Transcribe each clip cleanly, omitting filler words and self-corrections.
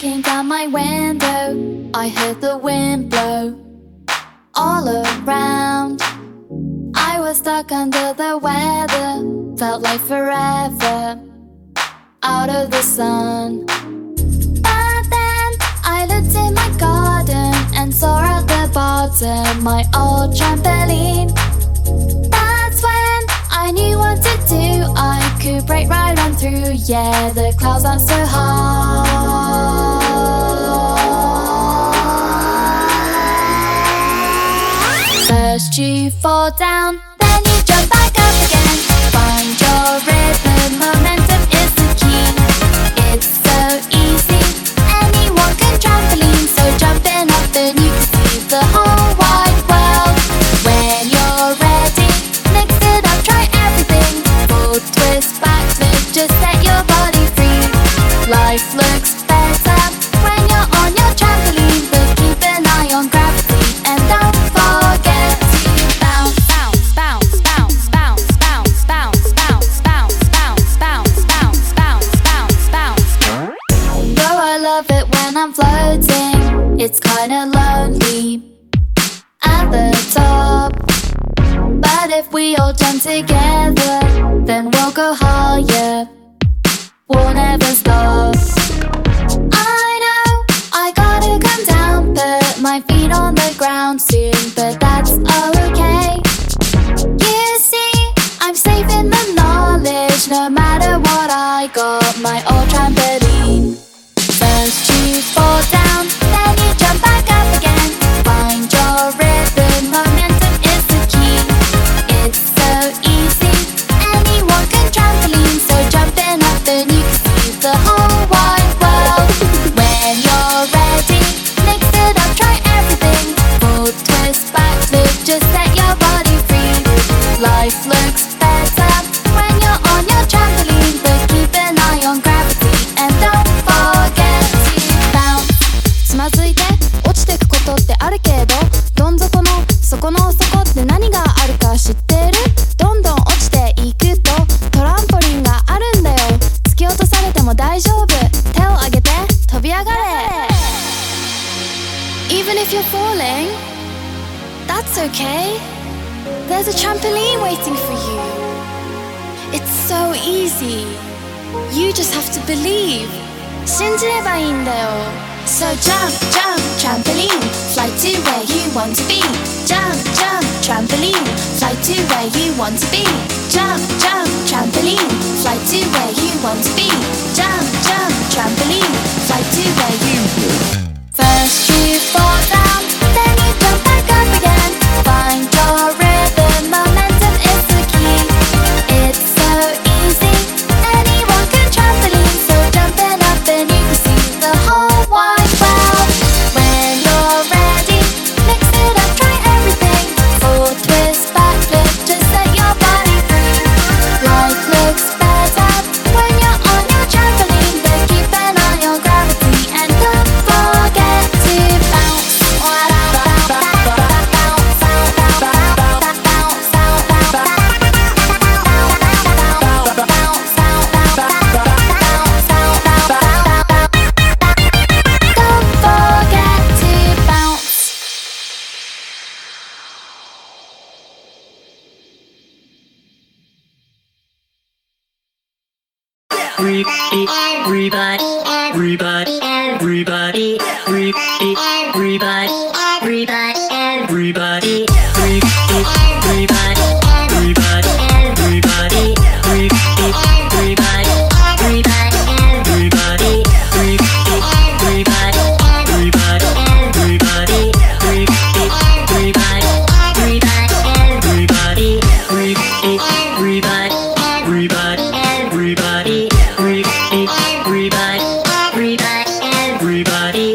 came down my window. I heard the wind blow all around. I was stuck under the weather, felt like forever out of the sun. But then I looked in my garden and saw at the bottom my old trampoline. That's when I knew what to do. I could break right on through. Yeah, the clouds aren't so high. First you fall down, then you jump back up again. Find your rhythm, momentum is the key. It's so easy, anyone can trampoline. So jumping up then you can see the whole wide world. When you're ready, mix it up, try everything. Full twist, back flip, just set your body free. Life looks better when you're on your trampoline. But keep an eye on gravity and don't forget to bounce, bounce, bounce, bounce, bounce, bounce, bounce, bounce, bounce, bounce, bounce, bounce, bounce, bounce. Though I love it when I'm floating, it's kinda lonely at the top. But if we all jump together, then we'll go higher. We'll never stop. I know I gotta come down, put my feet on the ground soon, but that's okay. You see, I'm safe in the knowledge, no matter what I got my old trampoline. First you fall down, then you jump back up again. Find your rhythm, momentum is the key. It's so easy, anyone can trampoline. So jumping up then you can see the whole wide world. When you're ready, mix it up, try everything. Full twist, back flip, just set your body free. Life looks better when you're on your trampoline. But keep an eye on gravity and don't forget to bounce. つまずいて落ちてくことってあるけど、どん底の底の底って何があるか知ってる？どんどん落ちていくとトランポリンがあるんだよ。突き落とされても大丈夫。手を上げて飛び上がれ。Even if you're falling, that's okay. There's a trampoline waiting for you. It's so easy. You just have to believe. 信じればいいんだよ。So jump, jump, trampoline, fly to where you want to be. Jump, jump, trampoline, fly to where you want to be. Jump, jump, trampoline, fly to where you want to be. Jump, jump, trampoline, fly to where you. First you fall down, then you jump back up again. Find your rhythm, momentum is the key. It's so easy, anyone can trampoline. So jumping up and you can see the whole wide world. When you're ready, mix it up, try everything. Full twist, back flip, just set your body free. Life looks better when you're on your trampoline. But keep an eye on gravity and don't forget to bounce. Everybody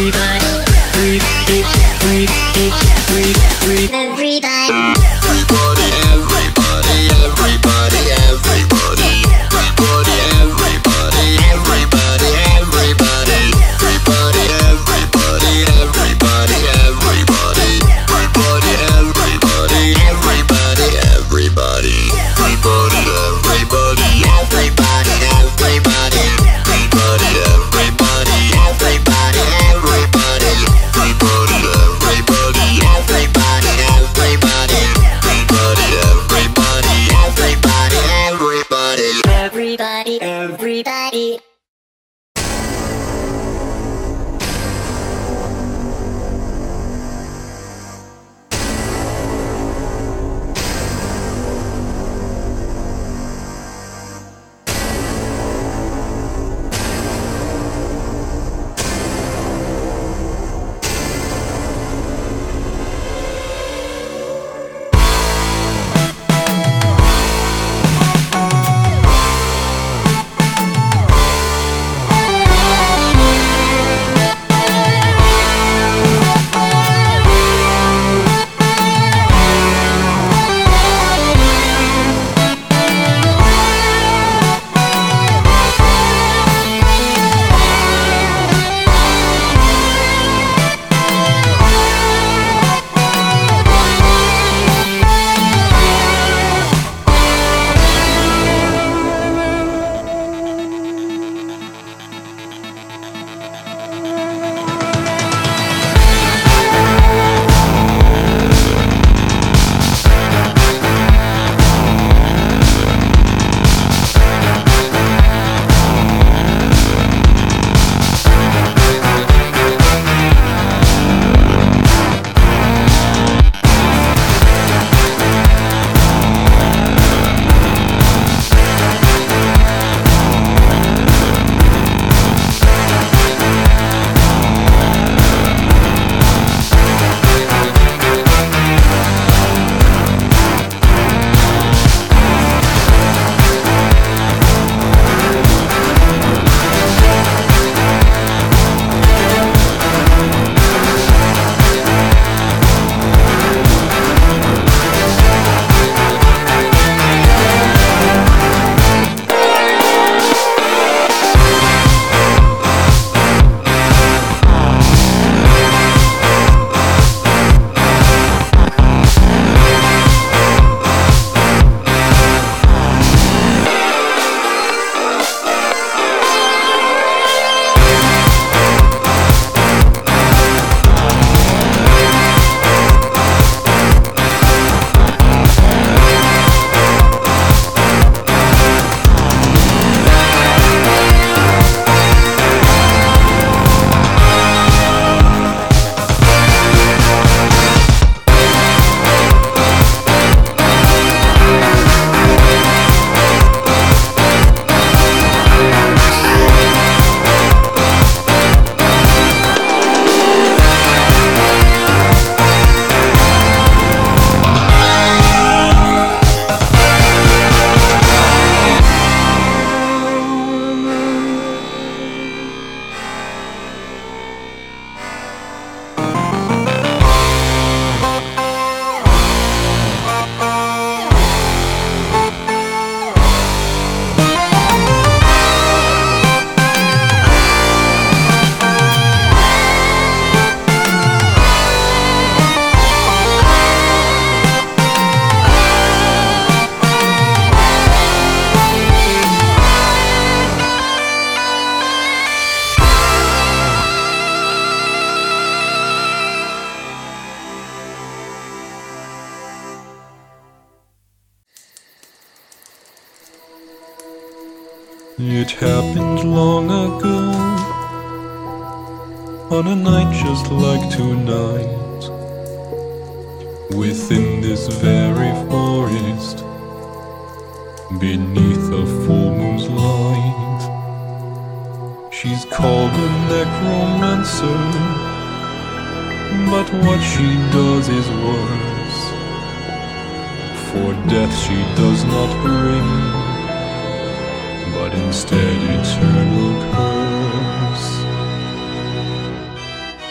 It happened long ago, on a night just like tonight, within this very forest, beneath a full moon's light. She's called a necromancer, but what she does is worse, for death she does not bring, but instead eternal curse.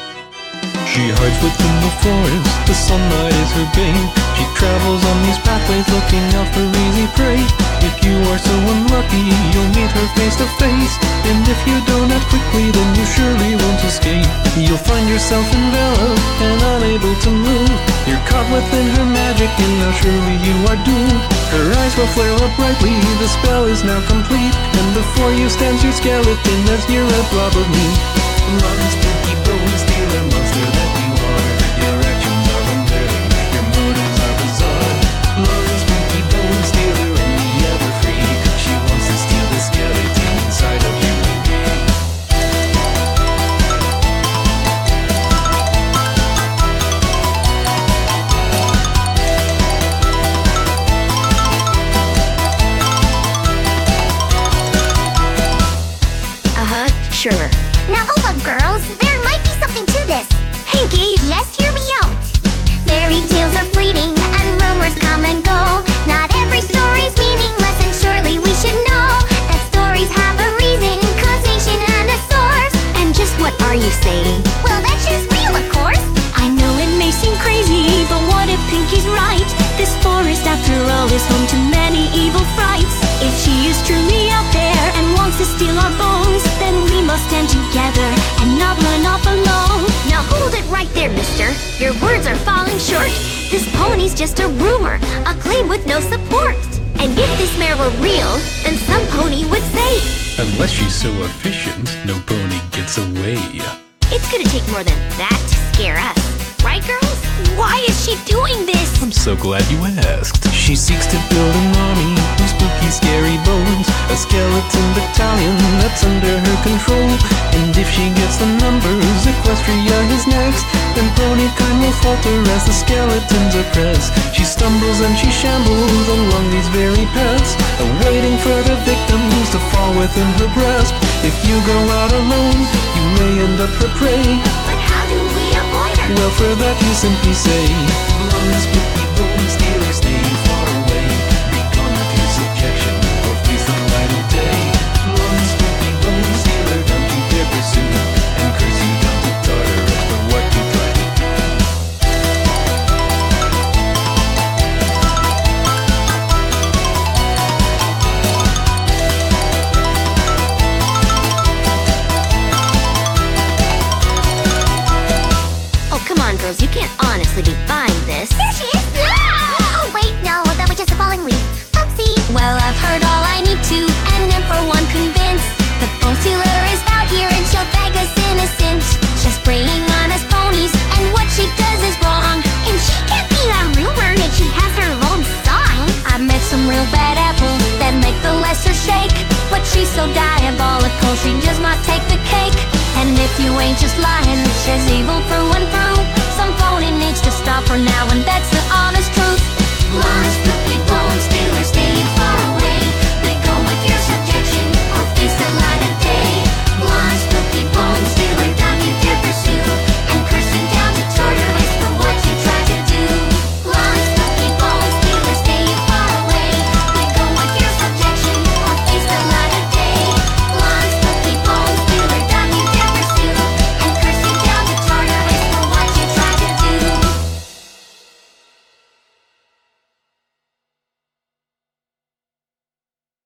She hides within the forest, the sunlight is her bane. She travels on these pathways looking out for easy prey. If you are so unlucky, you'll meet her face to face. And if you don't act quickly, then you surely won't escape. You'll find yourself enveloped and unable to move. You're caught within her magic and now surely you are doomed. Her eyes will flare up brightly, the spell is now complete. And before you stands your skeleton as you're a blob of meat. Run, spooky bone stealer, monster that you are. Your actions are unnerving, your motives are bizarre. Run, spooky bone stealer, only ever free. She wants to steal the skeleton inside of you and me. Sure. Now hold up, girls. There might be something to this. Hanky, yes, hear me out. Fairy tales are fleeting and rumors come and go. Not every story's meaningless and surely we should know that stories have a reason, causation, and a source. And just what are you saying? Well, that's just real, of course. I know it may seem crazy, but what if Pinky's right? This forest, after all, is home to many evil frights. If she is truly out there and wants to steal our bones, then we must stand together and not run off alone. Now hold it right there, mister. Your words are falling short. This pony's just a rumor, a claim with no support. And if this mare were real, then some pony would say, Unless she's so efficient, no pony gets away. it's gonna take more than that to scare us. Right, girls? Why is she doing this? I'm so glad you asked. She seeks to build an army of spooky, scary bones. A skeleton battalion that's under her control. And if she gets the numbers, Equestria is next. Then Ponykind will falter as the skeletons oppress. She stumbles and she shambles along these very paths, awaiting for the victims to fall within her grasp. If you go out alone, you may end up her prey. But how do we avoid her? Well, for that you simply say, Blonde, spooky bone stealer, stay far away. Become to subjection or face the light of day. Blonde, spooky bone stealer, don't you dare pursue, and curse you down to Tartarus for what you tried to do. Oh, come on, girls, you can't honestly be buying this. There she is! Oh, wait, no, that was just a falling leaf. Oopsie! Well, I've heard all I need to, and am for one convinced. The bone stealer is out here and she'll beg us innocent. She's preying on us ponies, and what she does is wrong. And she can't be a rumor that she has her own song. I've met some real bad apples that make the lesser shake, but she's so diabolical, she just might take the cake. And if you ain't just lying, she's evil for